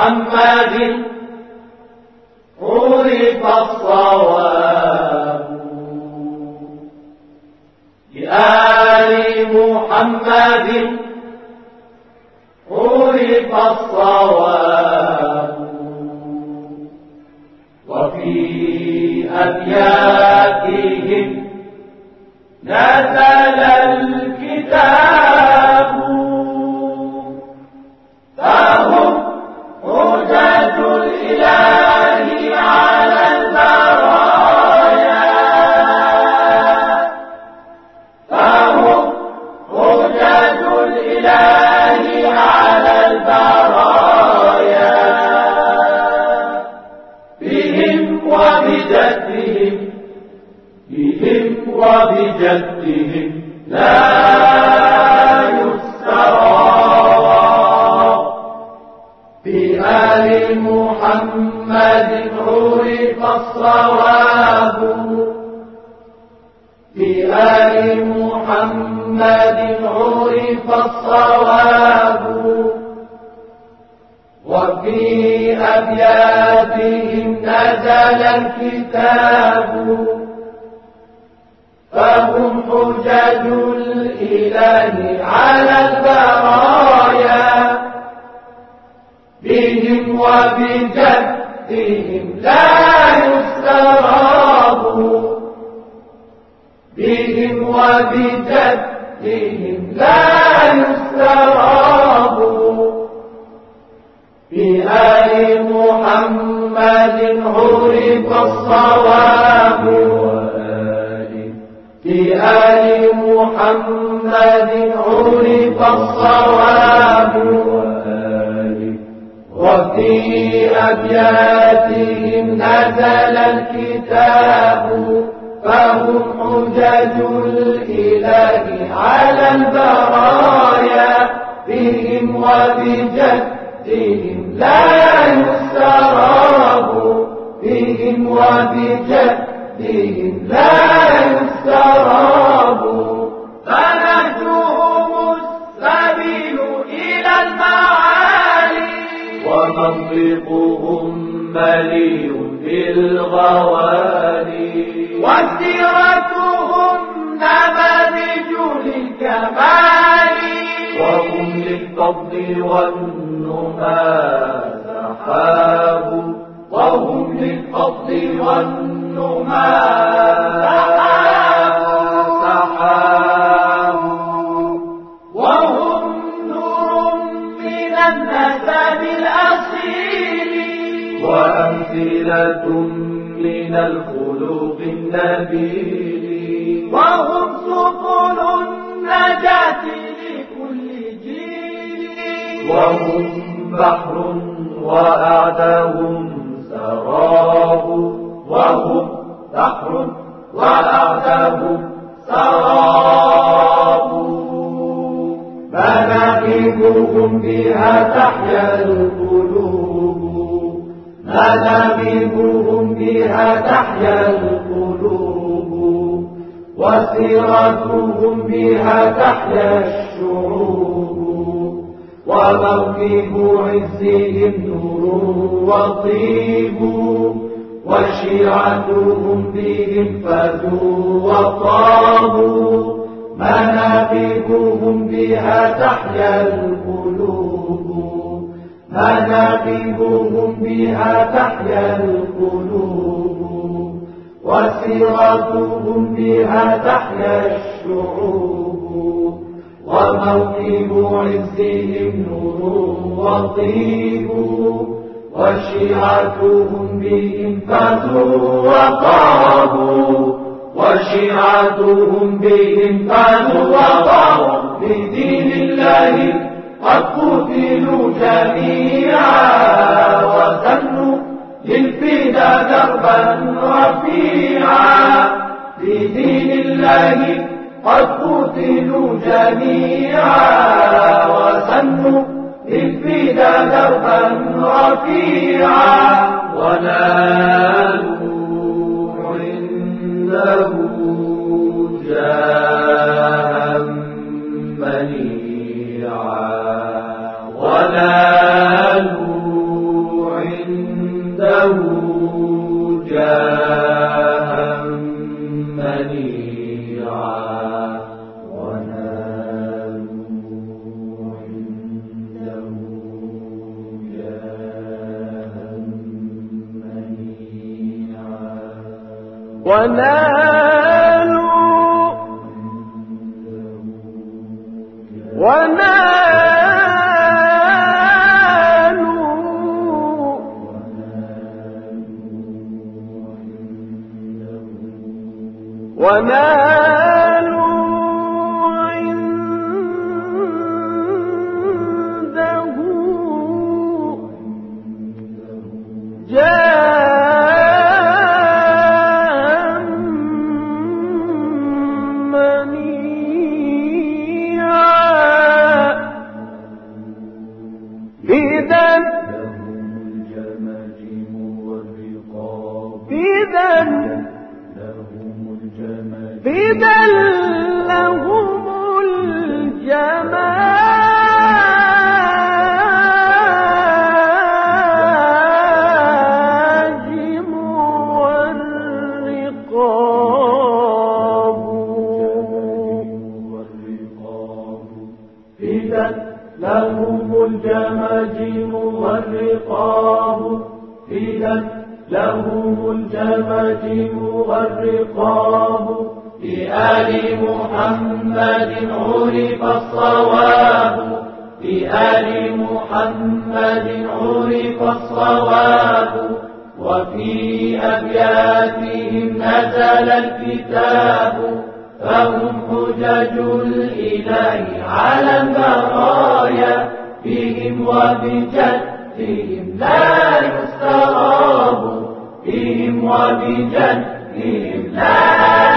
محمد عرف الصواب بآل محمد عرف الصواب وفي أبياتهم نزل الكتاب فهم حجج الإله على البرايا فهم حجج الإله على البرايا بهم وبجدهم لا يسترى بآل محمد عرف الصواب بآل محمد عرف الصواب وفي أبياتهم نزل الكتاب فهم حجج الإله على البرايا بهم وبجدهم لا يستراب بهم وبجدهم لا يستراب بآل محمد عرف الصواب بآل محمد عرف الصواب وفي أبياتهم نزل الكتاب فهم حجج الإله على البرايا بهم وبجدهم لا يستراب بهم وبجدهم لا يستراب فنهجهم السبيل إلى المعالي ومنطقهم مليء بالغوالي وسيرتهم نماذج للكمال وهم للفضل والنمى سحاب وهم للفضل والنمى سحاب وهم نور من النسب الأصيل وأمثلة من الخلق النبيل وهم سبل النجاة لكل جيل وهم بحر وأعداهم سراب وهم بحر وأعداهم سراب مناكبهم بها تحيا القلوب مناكبهم بها تحيا القلوب وسيرتهم بها تحيا الشعوب وموكب عزهم نور وطيب وشيعتهم بهم فدوا وطابوا مناكبهم بها تحيا القلوب مناكبهم بها تحيا القلوب وسيرتهم بها تحيا الشعوب وموكب عزهم نور وطيب وشيعتهم بهم فدوا وطابوا وشيعتهم بهم فدوا وطابوا بدين الله قد قتلوا جميعا وسنوا للفدا دربا رفيعا بدين الله قد قتلوا جميعا وسنوا للفدا دربا رفيعا ونالوا عنده جاها منيعا ونالوا ونالوا عنده جاء منيعا فِدًا لهم الجماجم والرقاب فِدًا لهم الجماجم والرقاب فِدًا لهم الجماجم والرقاب بآل محمد عرف الصواب بآل محمد عرف الصواب وفي أبياتهم نزل الكتاب فهم حجج الإله على البرايا بهم وبجدهم لا يستراب بهم وبجدهم لا